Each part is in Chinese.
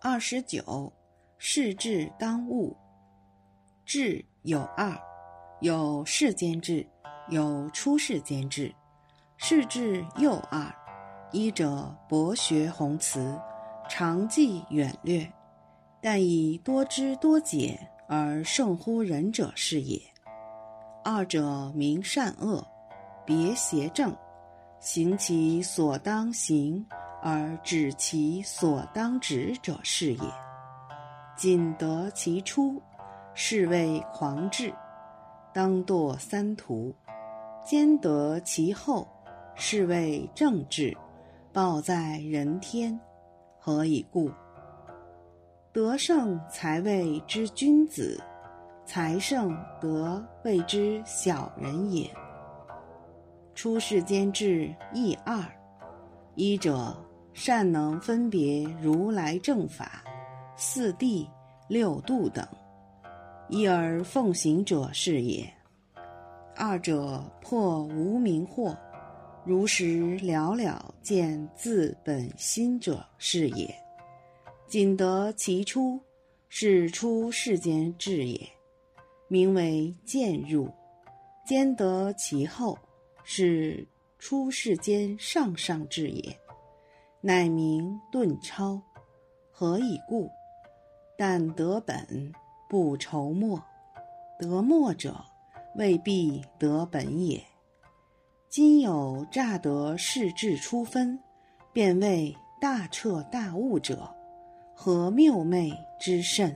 29世智当务。智有二，有世间智，有出世间智。世智又二，一者博学宏词，常记远略，但以多知多解而胜乎人者是也。二者明善恶，别邪正，行其所当行而止其所当止者是也。仅得其初，是谓狂智，当堕三途；兼得其后，是谓正智，报在人天。何以故？德胜才谓之君子，才胜德谓之小人也。出世间智亦二，一者善能分别如来正法、四谛、六度等，一而奉行者是也。二者破无明惑，如实了了见自本心者是也。仅得其初，是出世间智也，名为渐入；兼得其后，是出世间上上智也，乃名顿超。何以故？但得本，不愁末；得末者，未必得本也。今有乍得世智初分，便谓大彻大悟者，何谬昧之甚！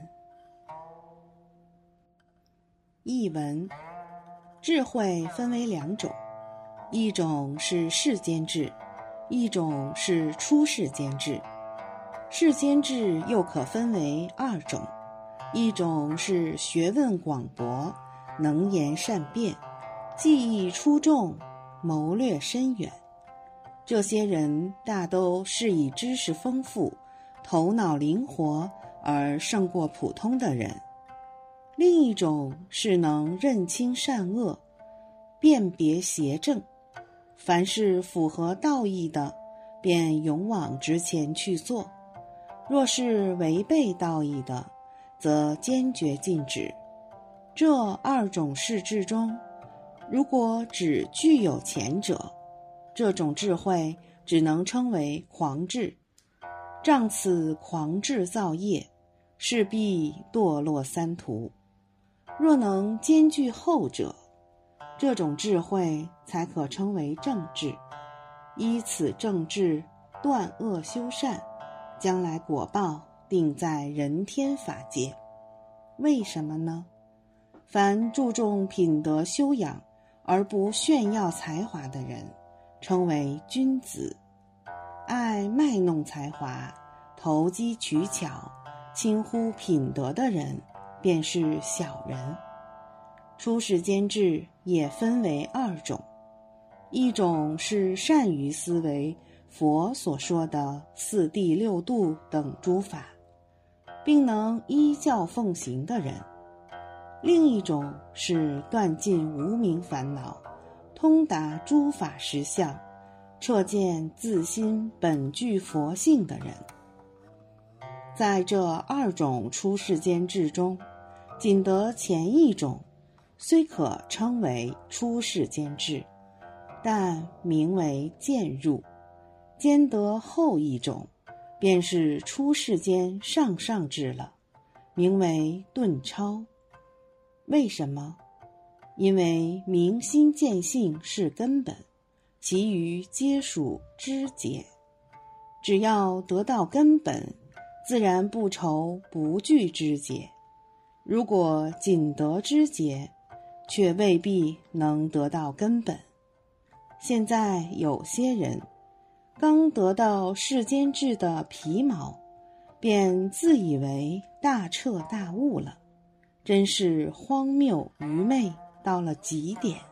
译文：智慧分为两种，一种是世间智，一种是出世间智。世间智又可分为二种，一种是学问广博，能言善辩，技艺出众，谋略深远。这些人大都是以知识丰富、头脑灵活而胜过普通的人。另一种是能认清善恶，辨别邪正，凡是符合道义的，便勇往直前去做；若是违背道义的，则坚决禁止。这二种世智中，如果只具有前者，这种智慧只能称为狂智。仗此狂智造业，势必堕落三途。若能兼具后者，这种智慧才可称为正智。依此正智断恶修善，将来果报定在人天法界。为什么呢？凡注重品德修养而不炫耀才华的人，称为君子；爱卖弄才华、投机取巧、轻忽品德的人，便是小人。出世间智也分为二种，一种是善于思维佛所说的四谛六度等诸法，并能依教奉行的人；另一种是断尽无明烦恼，通达诸法实相，彻见自心本具佛性的人。在这二种出世间智中，仅得前一种，虽可称为出世间智，但名为渐入；兼得后一种，便是出世间上上智了，名为顿超。为什么？因为明心见性是根本，其余皆属枝节。只要得到根本，自然不愁不具枝节。如果仅得枝节，却未必能得到根本。现在有些人刚得到世间智的皮毛，便自以为大彻大悟了，真是荒谬愚昧到了极点。